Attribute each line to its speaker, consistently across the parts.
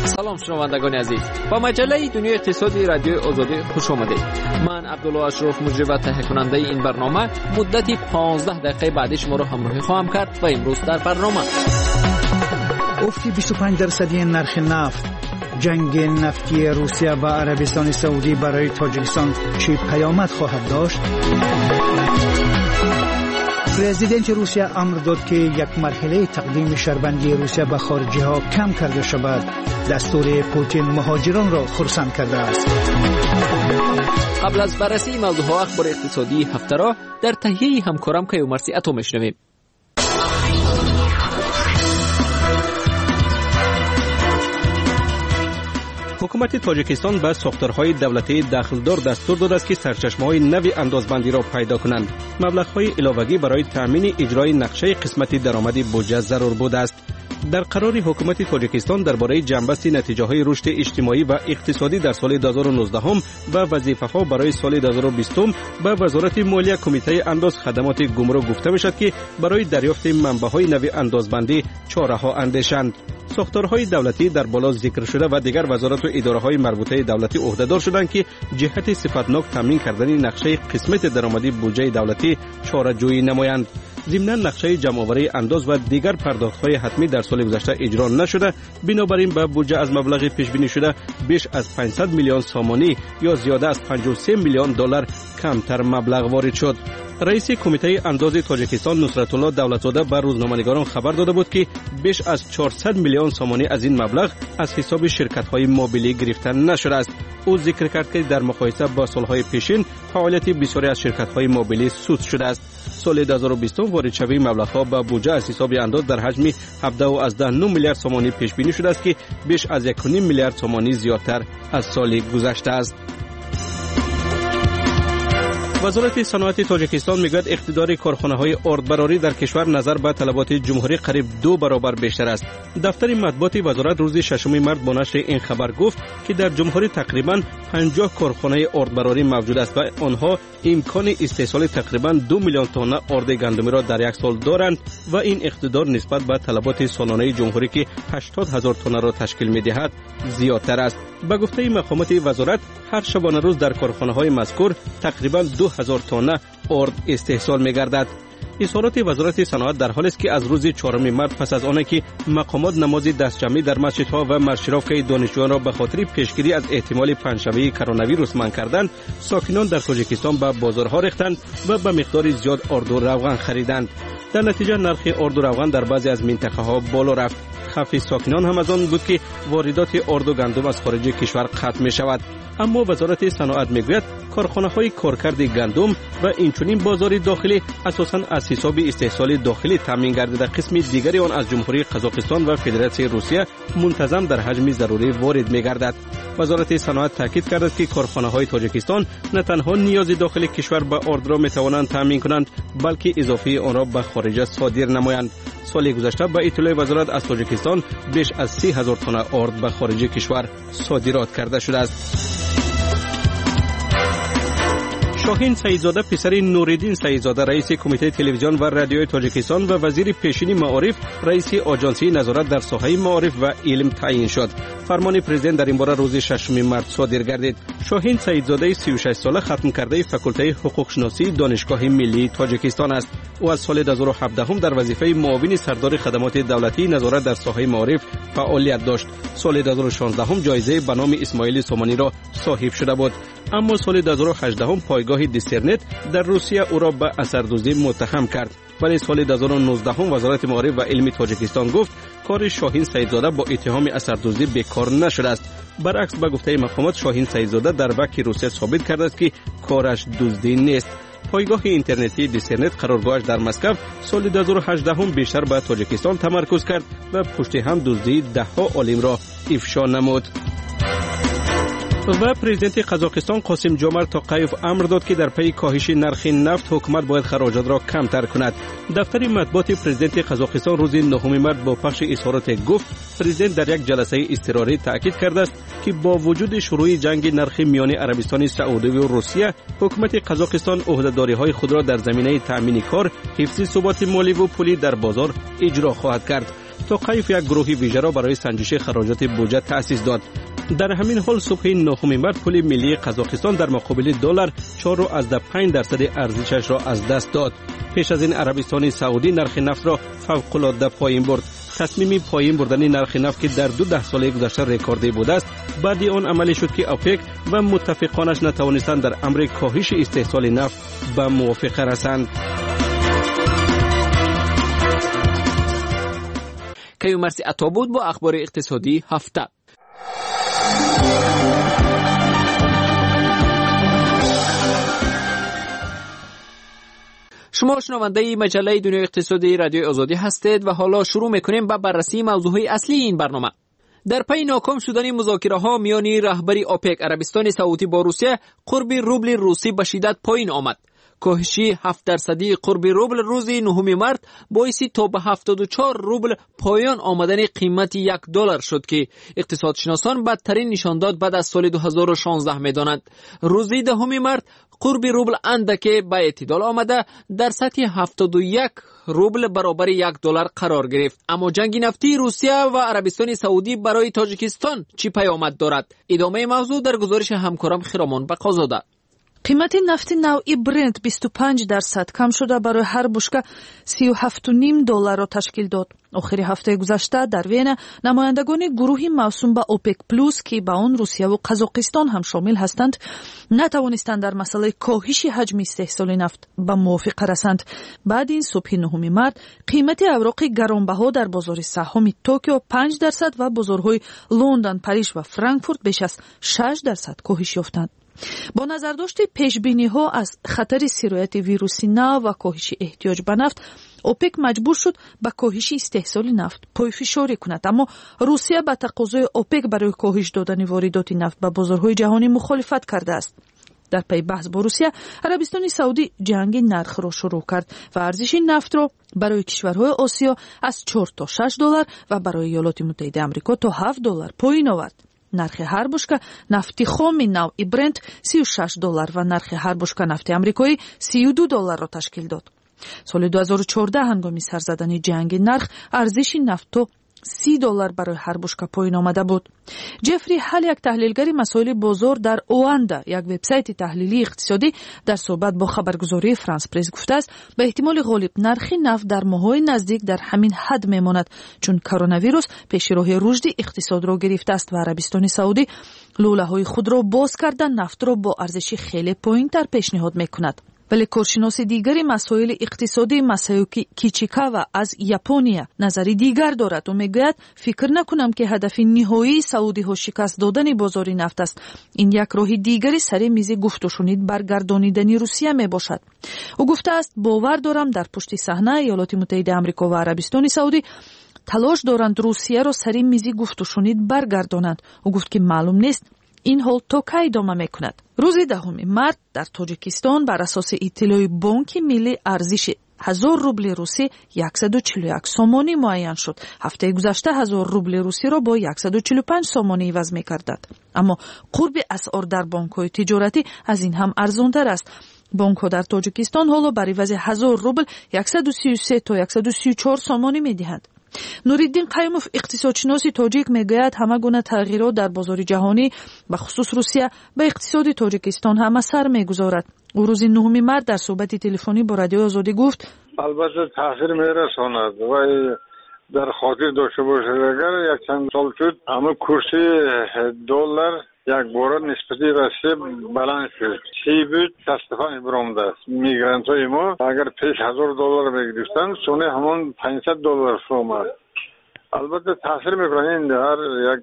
Speaker 1: سلام شنوندگان عزیز، با مجله دنیای اقتصادی رادیو آزادی خوش آمدید. من عبدالله اشرف مجری و تهیه کننده این برنامه مدتی 15 دقیقه بعد شما را همراهی خواهم کرد و امروز در برنامه
Speaker 2: افت 25% نرخ نفت، جنگ نفتی روسیه و عربستان سعودی برای تاجیکستان چه پیامد خواهد داشت؟ پرزیدنت روسیه امر داد که یک مرحله تقدیم شربندی روسیه به خارجی ها کم کرده شود. دستور پوتین مهاجران را خرسند کرده است.
Speaker 1: قبل از بررسی موضوعات اخبار اقتصادی هفته را در تهیه همکارم کیومرثی اتو میشنویم.
Speaker 3: حکومت تاجیکستان به ساختارهای دولتی دخلدار دستور داده است که سرچشمه‌های نوی اندازبندی را پیدا کنند. مبلغ‌های علاوه‌ای برای تأمین اجرای نقشه قسمت درآمد بودجه ضرور بوده است. در قرار حکومت تاجیکستان درباره جنبست نتیجه‌های رشد اجتماعی و اقتصادی در سال 2019 و وظیفه‌ها برای سال 2020 به وزارت مالیه کمیته انداز خدمات گمرک گفته می‌شد که برای دریافت منبع‌های نوی اندازبندی چاره‌ها اندیشند. ساختارهای دولتی در بالا ذکر شده و دیگر وزارت و اداره‌های مربوطه دولتی عهده‌دار شدند که جهت صفتناک تامین کردن نقشه قسمت درآمدی بودجه دولتی چاره‌جویی نمایند. ضمناً نقشه جمع‌آوری انداز و دیگر پرداخت‌های حتمی در سال گذشته اجرا نشده، بنابراین به بودجه از مبلغ پیش بینی شده بیش از 500 میلیون سامانی یا زیاده از 53 میلیون دلار کمتر مبلغ وارد شد. رئیس کمیته انداز تاجیکستان نصرت الله دولتزاده به روزنامه‌نگاران خبر داده بود که بیش از 400 میلیون سامانی از این مبلغ از حساب شرکت‌های موبیلی گرفته نشده است. او ذکر کرد که در مقایسه با سال‌های پیشین فعالیت بسیاری از شرکت‌های موبیلی سود شده است. سال 2020 وارد شوی مبلغ‌ها به بودجه از حساب انداز در حجم 17.9 میلیارد سامانی پیش بینی شده است که بیش از 1.5 میلیارد سامانی زیادتر از سال گذشته است. وزارت صنعت تاجیکستان میگوید اقتدار کارخانه‌های آردبراری در کشور نظر به طلبات جمهوری قریب 2 برابر بیشتر است. دفتر مطبوعات وزارت روز 6 مارس با نشر این خبر گفت که در جمهوری تقریباً 50 کارخانه آردبراری موجود است و آنها امکان استحصال تقریباً 2 میلیون تن آرد گندمی را در یک سال دارند و این اقتدار نسبت به طلبات سالانه جمهوری که 80,000 تن را تشکیل می‌دهد زیادتر است. به گفته مقامات وزارت هر شبانه روز در کارخانه‌های مذکور تقریباً 2000 تن آرد استحصال می‌گردد. اظهارات وزارت صنعت در حالی است که از روز 4 مارس پس از آنکه که مقامات نماز دستجمعی در مسجدها و مارشرافه دانشجویان را به خاطر پیشگیری از احتمال پنجشنبه کرونا ویروس منع کردند، ساکنان در تاجیکستان به بازارها ریختند و به مقدار زیاد آرد و روغن خریدند. در نتیجه نرخ آرد و روغن در بعضی از منطقه‌ها بالا رفت. خفی ساکنان هم از آن بود که واردات آرد و گندم از خارج کشور قطع می شود. اما وزارت صنعت میگوید کارخانه‌های کارکرد گندم و اینچنین بازار داخلی اساساً از حساب استحصال داخلی تامین گردیده، قسم دیگری آن از جمهوری قزاقستان و فدراسیون روسیه منتظم در حجم ضروری وارد می‌گردد. وزارت صنعت تاکید کرده که کارخانه‌های تاجیکستان نه تنها نیاز داخلی کشور به آرد را می‌توانند تامین کنند، بلکه اضافه آن را به خارج صادر نمایند. سال گذشته به اطلاع وزارت از تاجیکستان بیش از 30,000 تن آرد به خارج کشور صادرات کرده شده است. شاهین سعیدزاده پسر نوردین سعیدزاده رئیس کمیته تلویزیون و رادیوی تاجیکستان و وزیر پیشین معارف رئیس آژانسی نظارت در ساحه معارف و علم تعیین شد. فرمان پرزیدنت در این باره روز 6 مارس صادر گردید. شاهین سعیدزاده 36 ساله ختم کرده فاکولته حقوق شناسی دانشگاه ملی تاجیکستان است. او از سال 2017 در وظیفه معاون سردار خدمات دولتی نظارت در ساحه معارف فعالیت داشت. سال 2016 جایزه به نام اسماعیل سامانی را صاحب شده بود. اما سال 2018 پایگاه دیسرنت در روسیه او را به اثردوزی متهم کرد. ولی سال 2019 وزارت معارف و علم تاجیکستان گفت کار شاهین سعیدزاده با اتهام اثردوزی بیکار نشده است. برعکس به گفته مقامات شاهین سعیدزاده در وکی روسیه ثابت کرده است که کارش دزدی نیست. پایگاه اینترنتی دیسرنت قرارگاهش در مسکو سال 2018 بیشتر به تاجیکستان تمرکز کرد و پشت هم دزدی ده‌ها عالم را افشا نمود. و پرزیدنت قزاقستان قاسم جومرت توقیف امر داد که در پی کاهش نرخ نفت حکومت باید خراجات را کمتر کند. دفتر مطبوعات پرزیدنت قزاقستان روز 9 مارس با پخش اظهارات گفت پرزیدنت در یک جلسه اضطراری تاکید کرده است که با وجود شروع جنگ نرخ میان عربستان سعودی و روسیه، حکومت قزاقستان عهده‌داری‌های خود را در زمینه تأمین کار، حفظ ثبات مالی و پولی در بازار اجرا خواهد کرد. توقیف یک گروه ویژه را برای سنجش خراجات بودجه تأسیس داد. در همین حال صبح 9 مارس پول ملی قزاقستان در مقابل دلار 4.5% ارزشش را از دست داد. پیش از این عربستان سعودی نرخ نفت را فوق‌العاده پایین برد. تصمیم پایین بردن نرخ نفت که در 2 سال گذشته رکوردی بوده است، بعد آن عملی شد که اوپک و متفقانش نتوانستند در امر کاهش استحصال نفت به موافقه رسند.
Speaker 1: کیومرثی عطا بود با اخبار اقتصادی هفته. شما شنونده مجله دنیای اقتصادی رادیو آزادی هستید و حالا شروع میکنیم با بررسی موضوعهای اصلی این برنامه. در پی ناکام شدن مذاکره‌ها میان رهبری اوپک عربستان سعودی با روسیه، قرب روبل روسی به شدت پایین آمد. کاهش 7% قرب روبل روز 9 مارس باعث تا به 74 روبل پایان آمدن قیمت $1 شد که اقتصادشناسان بدترین نشانداد بعد از سال 2016 می‌دانند. روز 10 مارس قرب روبل اندکی به اعتدال آمده در سطح 71 روبل برابر $1 قرار گرفت. اما جنگ نفتی روسیه و عربستان سعودی برای تاجیکستان چی پیامد دارد؟ ادامه موضوع در گزارش همکارم خرامان بقازاده.
Speaker 4: قیمت نفت نوعی برنت 25% کم شده برای هر بشکه $37.5 را تشکیل داد. آخر هفته گذشته در وین نمایندگان گروه موسوم به اوپک پلوس که به آن روسیه و قزاقستان هم شامل هستند نتوانستند در مسئله کاهش حجم استحصال نفت به موافقه رسند. بعد این صبح 9 مارس قیمت اوراق گرانبها در بازار سهام توکیو 5% و بازارهای لندن، پاریس و فرانکفورت بیش از 6% کاهش یافتند. با نظرداشت پیشبینی‌ها از خطر سرایت ویروس نو و کاهش احتیاج به نفت، اوپک مجبور شد به کاهش استحصال نفت پایفشاری کند. اما روسیه به تقاضای اوپک برای کاهش دادن واردات نفت به بازارهای جهانی مخالفت کرده است. در پی بحث با روسیه، عربستان سعودی جنگ نرخ را شروع کرد و ارزش نفت را برای کشورهای آسیا از $4 تا $6 و برای ایالات متحده آمریکا تا $7 پایین آورد. نرخ هر بشکه نفت خام نوع برنت $36 و نرخ هر بشکه نفت آمریکایی $32 را تشکیل داد. سال 2014 هنگام سر زدن جنگ نرخ ارزش نفت تا $30 برای هر بشکه پایین آمده بود. جفری هل، یک تحلیلگر مسائل بازار در اواندا، یک وبسایت تحلیلی اقتصادی، در صحبت با خبرگزاری فرانس پرس گفته است به احتمال غالب نرخ نفت در ماه‌های نزدیک در همین حد میماند، چون کرونا ویروس پیشراه رشد اقتصاد را گرفته است و عربستان سعودی لوله‌های خود را باز کردن نفت را با ارزش خیلی پایین‌تر پیشنهاد می‌کند. ولی کارشناس دیگری مسائل اقتصادی ماسایوکی کیچیکاوا از ژاپنیا نظری دیگر دارد و میگوید فکر نکنم که هدف نهایی سعودی ها شکست دادن بازار نفت است. این یک راه دیگری سر میز گفت و شنید برگردانیدن روسیه می باشد. او گفته است باور دارم در پشت صحنه ایالات متحده آمریکا و عربستان سعودی تلاش دارند روسیه را سر میز گفت و شنید برگردانند. او گفت که معلوم نیست این حال تا کی ادامه میکند. روز 10 مارس در تاجیکستان بر اساس اطلاع بانک ملی ارزش 1000 روبل روسی 141 سومانی معین شد. هفته گذشته 1000 روبل روسی را با 145 سومانی عوض می‌گردد. اما قرب اسعار در بانک‌های تجارتی از این هم ارزان‌تر است. بانک‌ها در تاجیکستان حالا بر عوض 1000 روبل 133 تا 134 سومانی می‌دهند. نوریدین قیوموف اقتصادشناس تاجیک میگوید همه گونه تغییرات در بازار جهانی به خصوص روسیه به اقتصاد تاجیکستان هم اثر میگذارد. او روز 9 مارس در صحبت تلفنی با رادیو آزادی گفت
Speaker 5: البته تاثیر میرساند و در خاطر داشته باشید اگر یک چند سال شد همه کورس دلار یک بار نسبتی راستی بلند شد. چی بود؟ 65 برآمده است. میگرانت های ما اگر پیش $1000 میگرفتن سونه همون $500 شد. البته تاثیر میکنه این هر یک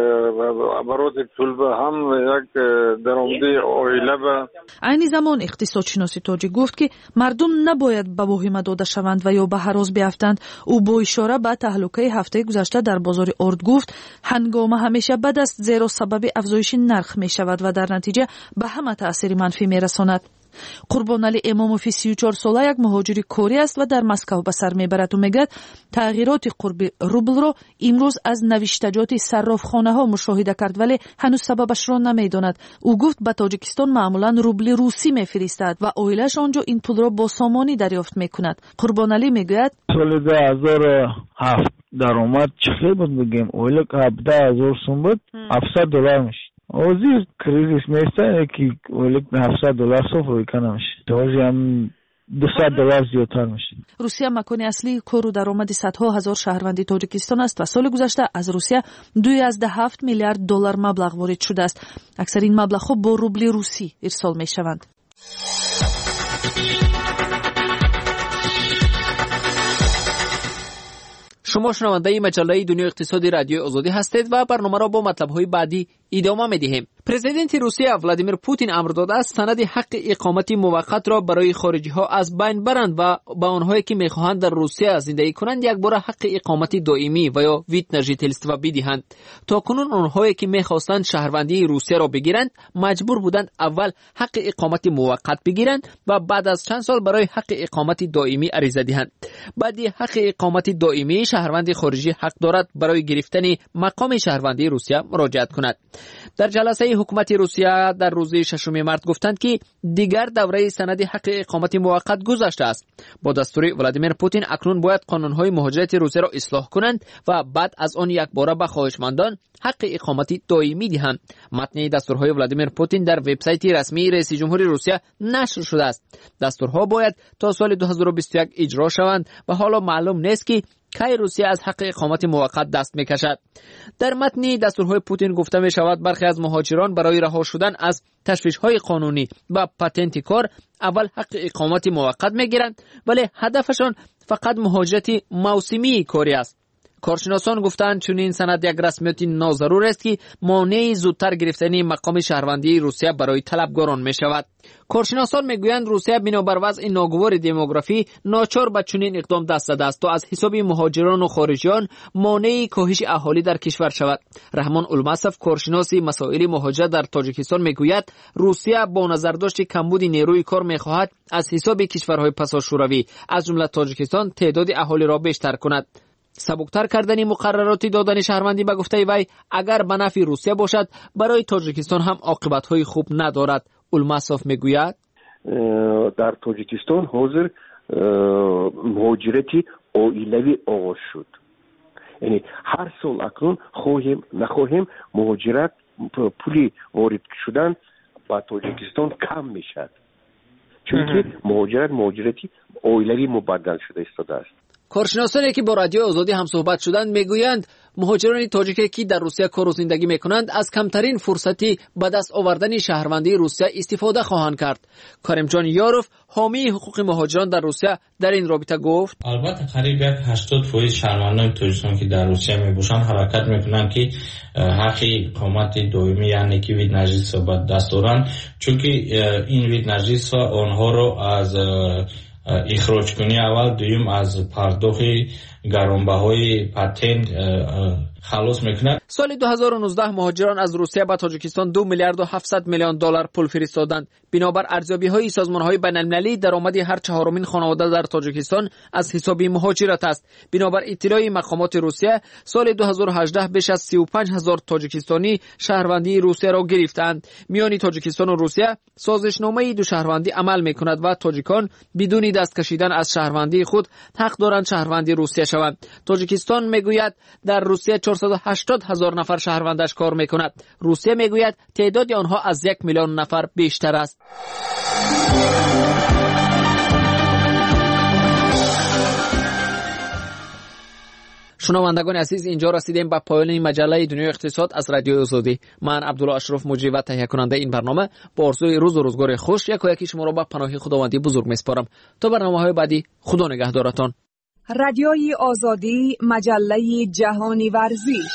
Speaker 5: برات پول به هم یک درآمدی عائله به.
Speaker 4: عین زمان اقتصادشناس تاجیک گفت که مردم نباید به واهمه داده شوند و یا به هراس بیفتند. او با اشاره به تهلکه هفته گذشته در بازار ارد گفت هنگامه همیشه بد است زیرا سبب افزایش نرخ می شود و در نتیجه به همه تاثیر منفی می رساند. قربانعلی اماموفی 34 ساله یک مهاجر کوری است و در مسکو به سر میبرد و میگه تغییرات قرب روبل رو امروز از نوشتجات صرافخانه ها مشاهده کرد ولی هنوز سببش را نمیداند. او گفت به تاجیکستان معمولا روبل روسی میفرستد و اویلش آنجا این پول را با سامانی دریافت میکند. قربانعلی میگوید
Speaker 6: سال 2007 درآمد چقدر بود بگیم اویل 17000 سوم بود $700 میشه. اوزی کریزیس میسته که اویل $700 صفر کنه میشه. دوزی هم $200 زیادتر میشه.
Speaker 4: روسیه مکان اصلی کار و درآمد صدها هزار شهروندی تاجیکستان است و سال گذشته از روسیه 2.7 میلیارد دلار مبلغ وارد شده است. اکثر این مبلغ ها با روبل روسی ارسال میشوند.
Speaker 1: شما شنونده مجله دنیا اقتصادی رادیو آزادی هستید و برنامه را با مطلب‌های بعدی ادامه می‌دهیم. پرزیدنت روسیه ولادیمیر پوتین امر داده است سند حق اقامت موقت را برای خارجی‌ها از بین برند و به آنهایی که می‌خواهند در روسیه زندگی کنند یک بار حق اقامت دائمی و یا ویت نژیتلستوا بدهند. تاکنون آنهایی که می‌خواستند شهروندی روسیه را بگیرند مجبور بودند اول حق اقامت موقت بگیرند و بعد از چند سال برای حق اقامت دائمی عریضه دهند. بعد حق اقامت دائمی شهروند خارجی حق دارد برای گرفتن مقام شهروندی روسیه مراجعت کند. در جلسه حکومت روسیه در روز 6 مارس گفتند که دیگر دوره سند حق اقامت موقت گذشته است. با دستور ولادیمیر پوتین اکنون باید قانون‌های مهاجرت روسیه را اصلاح کنند و بعد از آن یک باره به خواهشمندان حق اقامت دائمی دهند. متن دستورهای ولادیمیر پوتین در وبسایت رسمی رئیس جمهوری روسیه نشر شده است. دستورها باید تا سال 2021 اجرا شوند و حالا معلوم نیست که کی روسیه از حق اقامت موقت دست میکشد. در متن دستورهای پوتین گفته می شود برخی از مهاجران برای رها شدن از تشویش‌های قانونی و پتنت کار اول حق اقامت موقت میگیرند ولی هدفشان فقط مهاجرت موسمی کاری است. کارشناسان گفتند چون این سند یک رسمیت ناضرور است که مانع زودتر گرفتن مقام شهروندی روسیه برای طلبگاران می شود. کارشناسان میگویند روسیه بنابر وضع ناگوار دموگرافی ناچار به چنین اقدام دست زده است تا از حساب مهاجران و خارجیان مانع کاهش اهالی در کشور شود. رحمان المصف کارشناس مسائل مهاجرت در تاجیکستان میگوید روسیه با نظرداشت کمبود نیروی کار میخواهد از حساب کشورهای پساشوروی از جمله تاجیکستان تعداد اهالی را بیشتر کند. سبکتر کردن مقررات دادن شهروندی به گفته وی اگر به نفع روسیه باشد برای تاجیکستان هم عاقبت‌های خوب ندارد. المصف میگوید
Speaker 7: در تاجیکستان حاضر مهاجرتی عائلوی آغاز شد. یعنی هر سال اکنون خواهیم نخواهیم مهاجرت پولی وارد شدن به تاجیکستان کم میشد چون که مهاجرتی عائلوی مبدل شده استاده است.
Speaker 1: کارشناسانی که با رادیو آزادی هم صحبت شدند میگویند مهاجران تاجیکی که در روسیه کار و زندگی میکنند از کمترین فرصتی به دست آوردن شهروندی روسیه استفاده خواهند کرد. کریمجان یاروف حامی حقوق مهاجران در روسیه در این رابطه گفت
Speaker 8: البته قریب 80% شهروندان تاجیکستان که در روسیه میباشند حرکت میکنند که حق اقامت دائمی یعنی که وید نجیس به دست دارند چون که این وید نجیس آنها رو از اخراج کنی اول دویم از پرداخت گرانبهای پتنت خلاص میکنه.
Speaker 1: سال 2019 مهاجران از روسیه به تاجیکستان 2 میلیارد و 700 میلیون دلار پول فرستادند. بنابر ارزیابی‌های سازمان‌های بین‌المللی درآمد هر چهارمین خانواده در تاجیکستان از حساب مهاجرت است. بنابر اطلاع مقامات روسیه سال 2018 بیش از 35,000 تاجیکستانی شهروندی روسیه را گرفتند. میان تاجیکستان و روسیه سازشنامه دو شهروندی عمل می‌کند و تاجیکان بدون دست کشیدن از شهروندی خود حق دارند شهروندی روسیه شوند. تاجیکستان میگوید در روسیه 480,000 نفر شهروندش کار میکند. روسیه میگوید تعداد آنها از 1 میلیون نفر بیشتر است. شنوندگان عزیز اینجا رسیدیم به پایان مجله دنیای اقتصاد از رادیو آزادی. من عبدالله اشرف مجری و تهیه کننده این برنامه با آرزوی روز و روزگار خوش یکی شما را به پناه خداوندی بزرگ میسپارم. تا برنامه‌های بعدی خدا نگهدارتان.
Speaker 9: رادیوی آزادی مجله جهانی ورزش.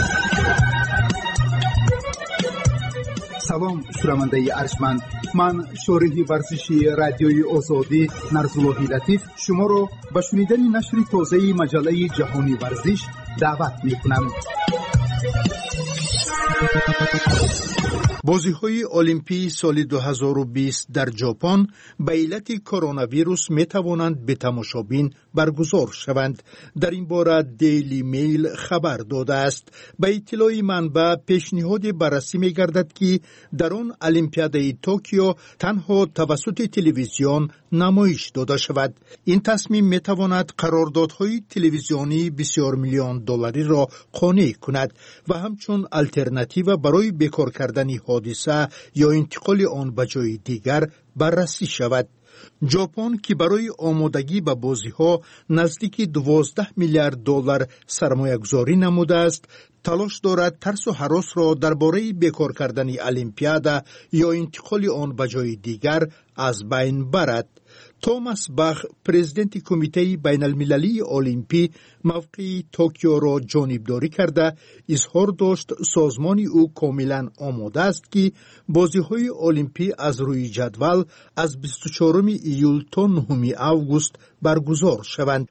Speaker 10: سلام شنونده ارجمند، من شارح ورزشی رادیوی آزادی نرزاللهی لطیف شما را به شنیدن نشر تازه مجله جهانی ورزش دعوت می‌کنم.
Speaker 2: بازی‌های المپی سال 2020 در ژاپن به علت کرونا ویروس می‌توانند به تماشابین برگزار شوند. در این باره دیلی میل خبر داده است. به اطلاع منبع پیشنهاد بررسی می‌گردد که در آن المپیادای توکیو تنها توسط تلویزیون نمایش داده شود. این تصمیم می‌تواند قراردادهای تلویزیونی بسیار میلیون دلاری را قانع کند و همچون آلترناتیو برای بیکار کردن حادثه یا انتقال آن به جای دیگر بررسی شود. ژاپن که برای آمادگی به بازی‌ها نزدیک 12 میلیارد دلار سرمایه‌گذاری نموده است، تلاش دارد ترس و هراس را درباره بیکار کردن المپیادا یا انتقال آن به جای دیگر از بین برد. توماس باخ، پرزیدنت کمیته بین المللی المپی، موقع توکیو را جانبداری کرده اظهار داشت سازمان او کاملا آماده است که بازی‌های المپی از روی جدول از 24 ایول تا 9 آگوست برگزار شوند.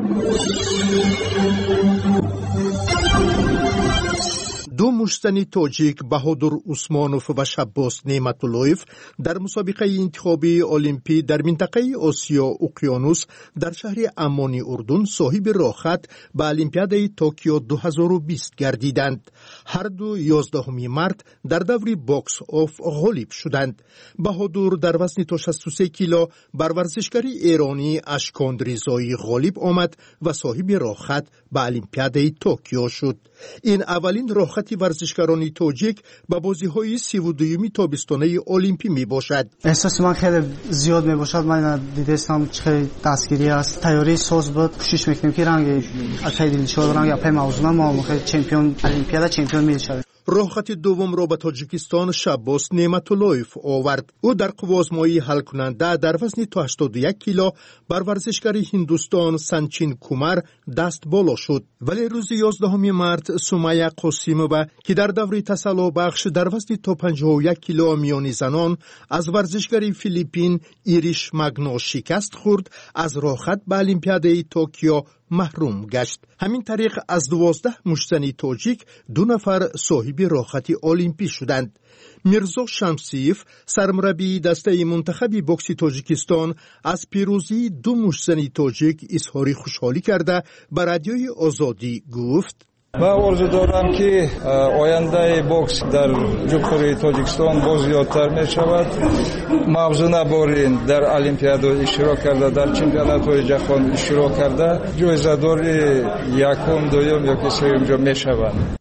Speaker 2: دو مشتنی تاجیک بهادر عثمانوف و شباس نعمت‌اللهیف در مسابقه انتخابی المپی در منطقه آسیا اقیانوس در شهر عمان اردن صاحب راحت به المپیادای توکیو 2020 گردیدند. هر دو 11 مارت در دور باکس آف غالب شدند. بهادر در وزن تا 63 کیلو بر ورزشکار ایرانی اشکان رضایی غالب آمد و صاحب راحت به المپیادای توکیو شد. این اولین راحت ورزشکاران تاجیک به بازی‌های 32 تابستانه المپی می باشد.
Speaker 11: احساس من خیلی زیاد می باشد. من دیدم چه دستگیری است. تیاری ساز بود. کوشش می‌کنیم که رنگ اکیدی شد رنگ اپ موضوع ما چمپیون المپیادا چمپیون میشه.
Speaker 2: راحت دوم را به تاجیکستان شباس نعمت‌اللهیف آورد. او در قوازمایی حل کننده در وزن تا 81 کیلو بر ورزشکار هندوستان سنچین کومار دست بالا شد. ولی روز 11 مارت سمیه قاسیمووا که در دوره تسلا بخش در وزن تا 51 کیلو میانی زنان از ورزشکار فیلیپین ایریش مگنا شکست خورد، از راحت به المپیادای توکیو محروم گشت. همین طریق از 12 مشتنی تاجیک 2 نفر صاحب راحت المپی شدند. میرزا شمسیف، سرمربی دسته منتخب بوکس تاجیکستان، از پیروزی 2 مشتنی تاجیک اظهار خوشحالی کرده به رادیوی آزادی گفت:
Speaker 12: من آرزو دارم که آینده بوکس در جمهوری تاجیکستان باز زیادتر می شود. موضوع بارین در المپیادا اشتراک کرده، در چمپیونات جهان اشتراک کرده، جایزه دار یکم، دوم یا سوم جا می شوند.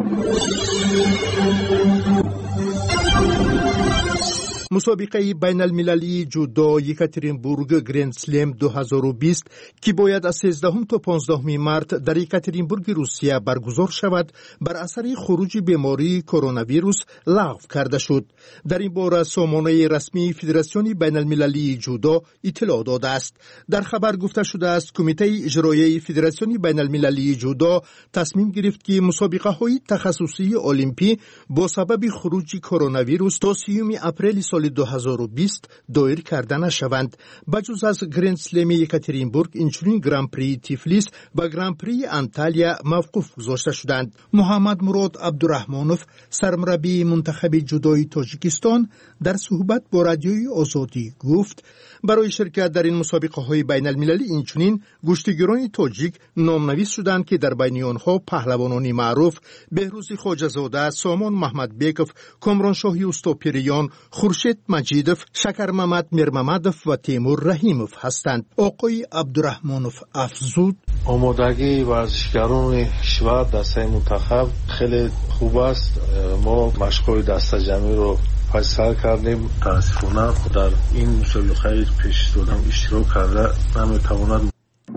Speaker 2: مسابقه بین المللی جودو یکاترینبورگ گرند سلم 2020 که باید از 13 تا 15 مارت در یکاترینبورگ روسیه برگزار شود بر اثر خروج بیماری کرونا ویروس لغو کرده شد. در این باره سامانه رسمی فدراسیون بین المللی جودو اطلاع داده است. در خبر گفته شده است کمیته اجرایی فدراسیون بین المللی جودو تصمیم گرفت که مسابقه های تخصصی المپی با سبب خروج کرونا ویروس تا 30 اپریل سال 2020 دایر کرده نشوند. بجز از گرند سلم یکاترینبورگ اینچنین گران پری تیفلیس و گران پری انتالیا موقوف گذاشته شدند. محمد مراد عبدالرحمانوف، سرمربی منتخب جودوی تاجیکستان، در صحبت با رادیوی آزادی گفت برای شرکت در این مسابقه های بین المللی اینچنین گشتیگران تاجیک نامنویس شدند که در بین آنها پهلوانان معروف بهروز خواجه‌زاده، سامان محمد بیکوف، کامران شاهی استوپیریان، خورشید مجیدوف، شکر محمد میرممدوف و تیمور رحیموف هستند. آقای عبدالرحمانوف افزود:
Speaker 13: آمادگی ورزشکاران کشور دسته منتخب خیلی خوب است. ما مشق‌های دسته جمعی رو فیصل کردیم. متاسفانه در این مسابقه پیش دادم اشتراک کرده نمیتواند.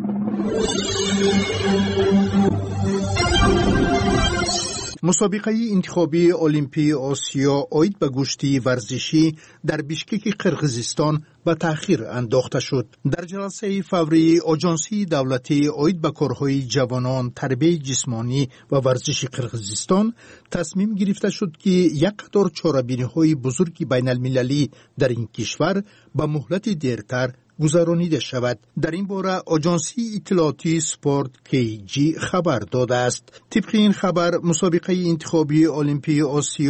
Speaker 2: مسابقه انتخابی المپی آسیا عاید به گشتی ورزشی در بیشکک قرقیزستان به تأخیر انداخته شد. در جلسه فوری آژانسی دولتی عاید به کارهای جوانان، تربیت جسمانی و ورزش قرقیزستان تصمیم گرفته شد که یک قطار چاره‌بینی‌های بزرگ بین المللی در این کشور به مهلت دیرتر گذرانیده شود. در این باره آژانسی اطلاعاتی سپورت KG خبر داده است. طبق این خبر مسابقه انتخابی المپی آسیا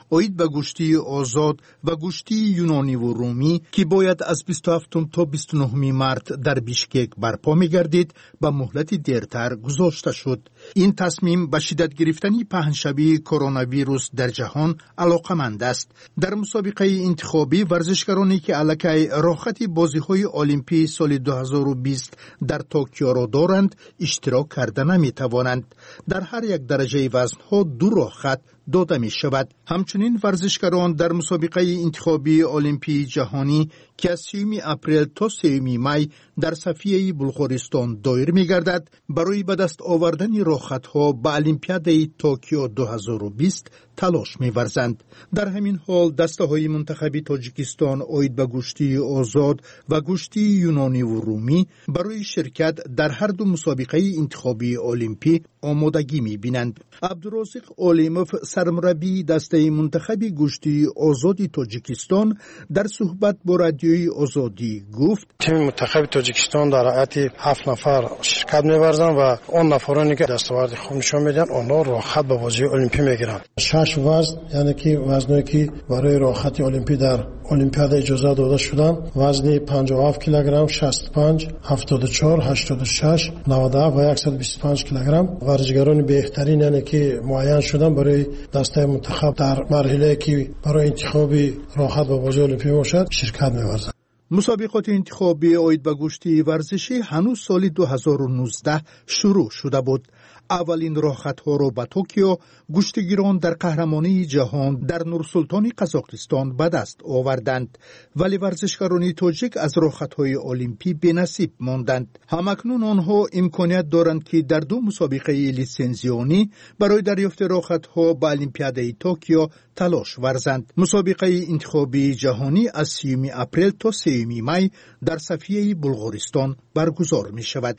Speaker 2: اوید به گوشتی آزاد و گوشتی یونانی و رومی که باید از 27 تا 29 مارت در بیشکک برپا می‌گردید به مهلت دیرتر گذاشته شد. این تصمیم به شدت گرفتن پهنشبی کرونا ویروس در جهان علاقمند است. در مسابقه انتخابی ورزشکارانی که علاقه راحتی بازی‌های المپی سال 2020 در توکیو را دارند اشتراک کرده نمی‌توانند. در هر یک درجه وزن‌ها 2 راحت داده می شود. همچنین ورزشکاران در مسابقه انتخابی المپی جهانی که از 3 اپریل تا 3 می در صفیه بلغارستان دایر می گردد برای به دست آوردن راحت‌ها به المپیاد توکیو 2020 تلاش می ورزند. در همین حال دسته‌های منتخب تاجیکستان اوید به گوشتی آزاد و گوشتی یونانی و رومی برای شرکت در هر دو مسابقه انتخابی المپی آمادگی می بینند. عبدالرازق علیموف سرمربی دسته منتخب گوشتی آزادی تاجیکستان در صحبت با رادیوی آزادی گفت
Speaker 14: تیم منتخب تاجیکستان در حیات 7 نفر شرکت می‌ورزند و اون نفرانی که دستاورد خوب نشون میدن اونها راحت به بازی المپی میگیرند. 6 وزن یعنی که وزنی که برای راحتی المپی در المپیاد اجازه داده شدن وزن 57 کیلوگرم، 65، 74، 86، 97 و 125 کیلوگرم ورزشکاران بهترین یعنی که معین شدن برای دسته منتخب در مرحله که برای انتخابی راحت به بازی المپی باشد شرکت می‌ورزند.
Speaker 2: مسابقات انتخابی اوید به گوشتی ورزشی هنوز سال 2019 شروع شده بود. اولین راحت‌ها را به توکیو گوشتگیران در قهرمانی جهان در نورسلطان قزاقستان به دست آوردند، ولی ورزشکاران تاجیک از راحت‌های المپی بی‌نصیب ماندند. همکنون آنها امکانیت دارند که در 2 مسابقه لیسنزیونی برای دریافت راحت‌ها به المپیاد توکیو تلاش ورزند. مسابقه انتخابی جهانی از 3 اپریل تا 3 می در صفیه بلغارستان برگزار می شود.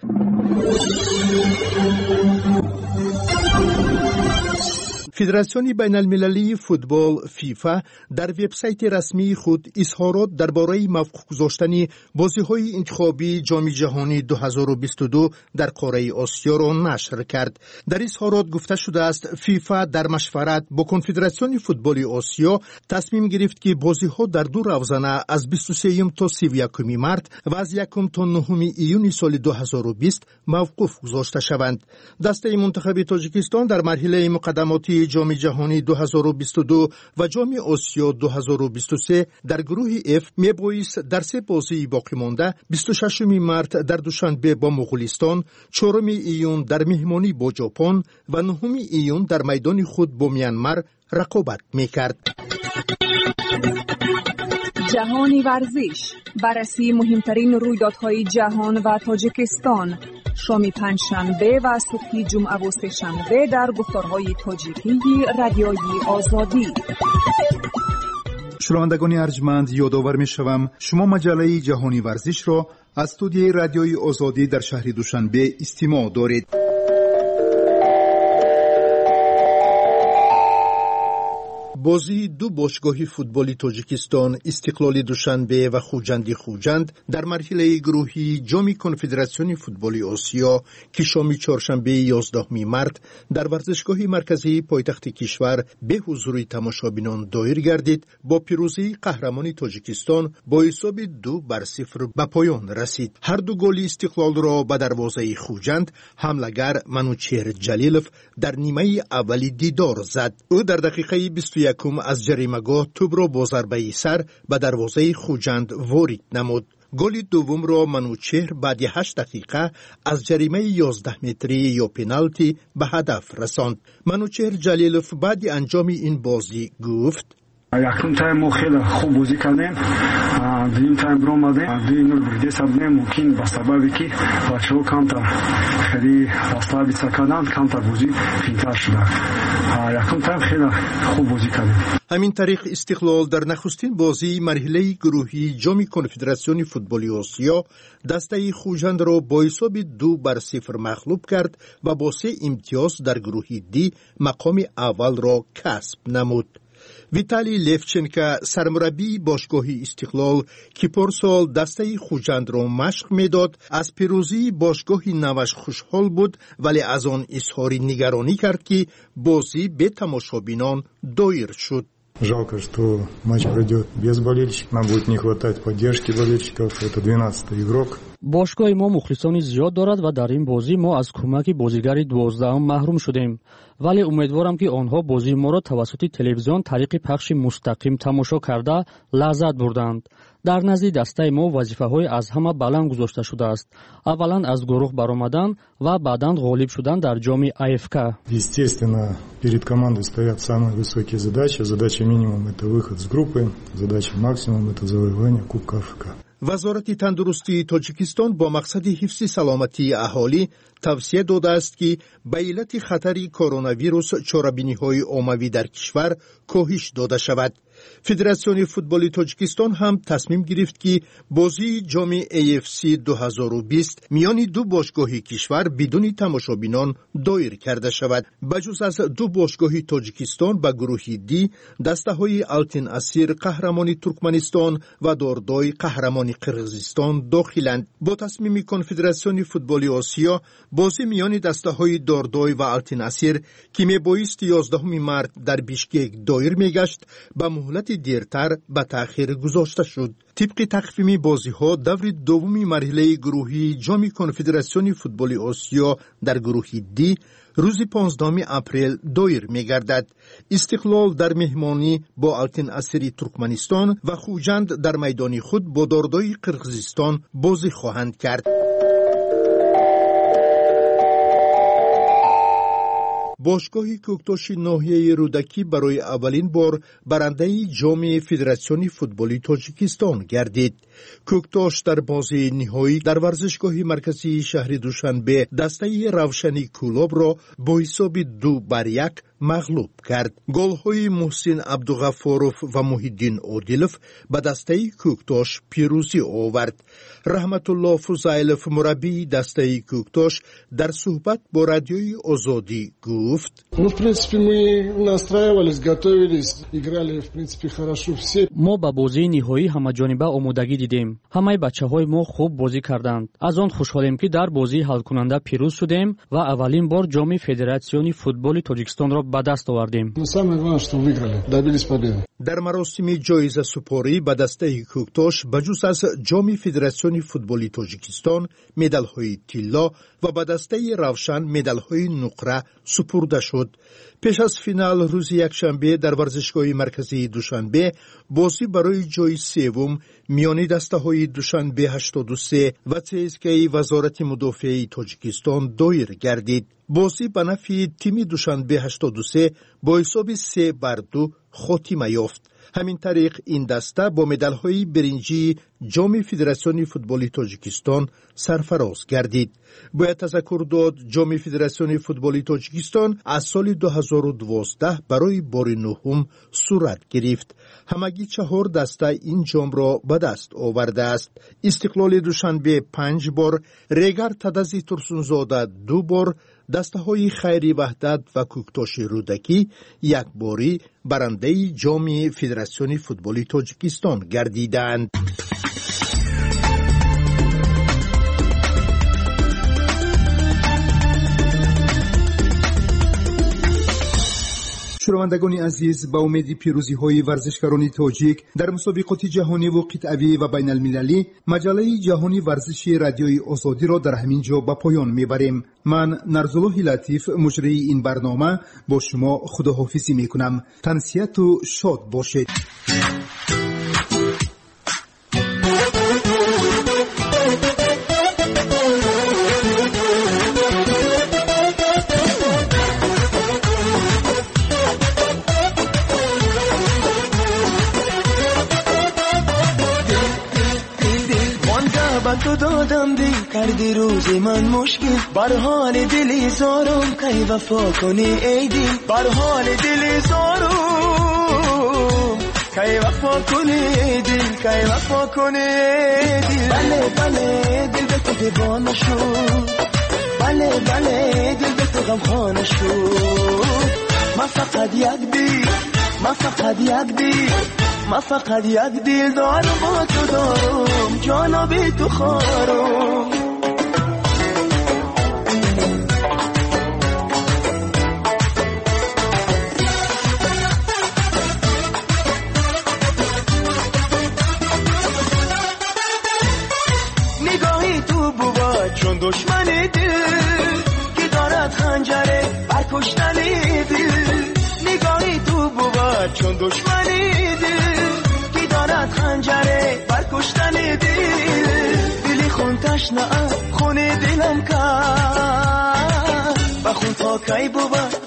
Speaker 2: فدراسیون بین المللی فوتبال فیفا در وبسایت رسمی خود اظهارات درباره موفق گذاشتن بازی‌های انتخابی جام جهانی 2022 در قاره آسیا را نشر کرد. در اظهارات گفته شده است فیفا در مشورت با کنفدراسیون فوتبال آسیا تصمیم گرفت که بازی‌ها در 2 روزانه از 23 تا 31 مارت و از 1 تا 9 ایون سال 2020 موقوف گذاشته شوند. دسته منتخب تاجیکستان در مرحله مقدماتی جام جهانی 2022 و جام آسیا 2023 در گروه F میبایست در 3 بازی باقی مانده 26 مارت در دوشنبه با مغولستان، 4 ایون در مهمانی با ژاپن و 9 ایون در میدان خود با میانمار رقابت میکرد.
Speaker 9: جهانی ورزش، بررسی مهمترین رویدادهای جهان و تاجیکستان، شام پنجشنبه و صبح جمعه و سه‌شنبه در گفتارهای تاجیکی رادیوی آزادی.
Speaker 10: شنوندگان ارجمند، یادآور می‌شوم شما مجله جهانی ورزش را از استودیوی رادیوی آزادی در شهر دوشنبه استماع دارید. بازی 2 باشگاه فوتبالی تاجیکستان استقلال دوشنبه و خوجند در مرحله گروهی جام کنفدراسیون فوتبال آسیا که شام چهارشنبه 11 مارت در ورزشگاه مرکزی پایتخت کشور به حضور تماشابینان دایر گردید. با پیروزی قهرمان تاجیکستان با حساب 2-0 به پایان رسید. هر 2 گل استقلال را به دروازه خوجند حمله‌گر منوچهر جلیلوف در نیمه اولی دیدار زد. او در دقیقه 21 از جریمه‌گاه توپ را با ضربه سر به دروازه خوجند وارد نمود. گل دوم را منوچهر بعد 8 دقیقه از جریمه 11 متری یا پنالتی به هدف رساند. منوچهر جلیلوف بعد انجام این بازی گفت:
Speaker 15: یکم تایم ما خیلی خوب بازی کردیم. دویم تایم رو آمدیم 2-0 برده سبنه ممکن به سببی که بچه‌ها کمتر خیلی فاصله کردن کمتر بازی فینتر شده. یکم تایم خیلی خوب بازی کردیم.
Speaker 2: همین طریق استقلال در نخستین بازی مرحله گروهی جام کنفدراسیون فوتبال آسیا دسته خوجند را با حساب 2-0 مغلوب کرد و با 3 امتیاز در گروه دی مقام اول را کسب نمود. ویتالی لیفچنکا سرمربی باشگاه استقلال که پارسال دسته خوجند را مشق میداد از پیروزی باشگاه نوش خوشحال بود، ولی از آن اظهار نگرانی کرد که بازی به تماشابینان دایر شد.
Speaker 16: Жалко, что матч пройдет без болельщиков. Нам будет не хватать поддержки болельщиков. Это 12-й игрок.
Speaker 17: бошгоҳи мо мухлисони зиёд дорад ва дар ин бозӣ мо аз кӯмаки бозигари 12-ум маҳрум шудем, вале умедворам ки онҳо бозии моро тавассути телевизион тариқи пахши мустақим тамошо карда лаззат бурданд. дар назди дастаи мо вазифаҳои аз ҳама баланд гузошта шудааст. аввалан аз гурӯҳ баромадан ва баъдан ғолиб шудан дар ҷоми АФК.
Speaker 16: Естественно, перед командой стоят самые высокие задачи. Задача минимум – это выход с группы. Задача максимум – это завоевание Кубка АФК.
Speaker 2: вазорати тандурустии тоҷикистон бо мақсади ҳифзи саломатии аҳолӣ тавсия додааст ки ба иллати хатари коронавирус чорабиниҳои оммавӣ дар кишвар коҳиш дода шавад. федератсиони футболи тоҷикистон ҳам тасмим гирифт ки бозии ҷоми AFC 2020 миёни ду бошгоҳи кишвар бидуни тамошобинон доир карда шавад. ба ҷуз аз ду бошгоҳи тоҷикистон ба гурӯҳи Ди дастаҳои Алтин Асир қаҳрамони Туркманистон ва Дордой қаҳрамони Қирғизистон дохиланд. бо тасмими конфедератсиони футболи Осиё бозӣ миёни дастаҳои Дордой ва Алтин Асир ки мебоисти 11 март дар Бишкек доир мегашт ба муҳлати дертар ба таъхир гузошта шуд. тибқи тахвими бозиҳо даври дуввуми марҳилаи гурӯҳии ҷоми конфедератсиони футболи Осиё дар гурӯҳи Ди рӯзи 15 апрел доир мегардад. истиқлол дар меҳмонӣ бо Алтин Асири Туркманистон ва Хуҷанд дар майдони худ бо Дордои Қирғизистон бозӣ хоҳанд кард. бошгоҳи кӯктоши ноҳияи Рӯдакӣ барои аввалин бор барандаи ҷоми Федератсиони футболи Тоҷикистон гардид. кӯктош дар бозии ниҳоӣ дар варзишгоҳи марказии шаҳри Душанбе дастаи Равшани Кӯлобро бо ҳисоби 2-1 мағлуб кард. голҳои Муҳсин Абдуғаффоров ва Муҳиддин Одилов ба дастаи кӯктош пирӯзӣ овард. Раҳматулло Фузайлов, мураббии дастаи кӯктош, дар суҳбат бо радиои Озодӣ гуфт:
Speaker 18: в принципе, мы настраивались, готовились, играли, в принципе, хорошо все.
Speaker 17: мо ба бозии ниҳоӣ ҳамаҷониба омодагӣ дидем. ҳамаи бачаҳои мо хуб бозӣ карданд. аз он хушҳолем ки дар бозии ҳалкунанда пирӯз шудем ва аввалин бор ҷоми Федератсиони футболи Тоҷикистонро ба даст овардем.
Speaker 18: Самое главное, что выиграли, добились победы.
Speaker 2: дар маросими ҷоизасупорӣ ба дастаи кӯктош ба ҷуз аз ҷоми Федератсиони футболи Тоҷикистон медалҳои тилло ва ба дастаи Равшан медалҳои нуқра супурда шуд. пеш аз финал рӯзи якшанбе дар варзишгоҳи марказии Душанбе бозӣ барои ҷои севум миёни дастаҳои Душанбе 83 ва ЦСКаи вазорати мудофиаи Тоҷикистон доир гардид. бозӣ ба нафъи тими Душанбе 83 бо ҳисоби 3-2 хотима ёфт. ҳамин тариқ ин даста бо медалҳои биринҷии ҷоми Федератсиони футболи Тоҷикистон сарфароз гардид. бояд тазаккур дод ҷоми Федератсиони футболи Тоҷикистон аз соли 2012 барои бори нуҳум сурат гирифт. ҳамагӣ 4 даста ин ҷомро ба даст овардааст. истиқлоли Душанбе 5 бор, Регар Тадази Турсунзода 2 бор, дастаҳои Хайри Ваҳдат ва Кӯктоши Рӯдакӣ якборӣ барандаи ҷоми Федератсиони футболи Тоҷикистон гардиданд.
Speaker 10: шунавандагони азиз, ба умеди пирӯзиҳои варзишгарони тоҷик дар мусобиқоти ҷаҳониву қитъавӣ ва байналмилалӣ, маҷаллаи ҷаҳони варзиши радиои Озодиро дар ҳамин ҷо ба поён мебарем. ман Нарзуллоҳи Латиф, муҷрии ин барнома, бо шумо худоҳофизӣ мекунам. тансияту шод бошед.
Speaker 19: تو دادم دل کردی روزی من مشکل بر حال دلی زارم کی وفا کنی ای دل بر حال دلی زارم کی وفا کنی ای دل کی وفا کنی ای دل بله بله دل به تو دیوانه شد بله بله دل به تو غمخانه شد ما فقط یک دل ما فقط یک دل ما فقط یک دل دارم با تو دارم جانا بی تو خارم دشمن دل که دارد خنجره بر کشتن دل نگاهی تو بود چون دشمن دل که دارد خنجره بر کشتن دل دلی خون تشنه خون دلم کرد و خون تا کی بود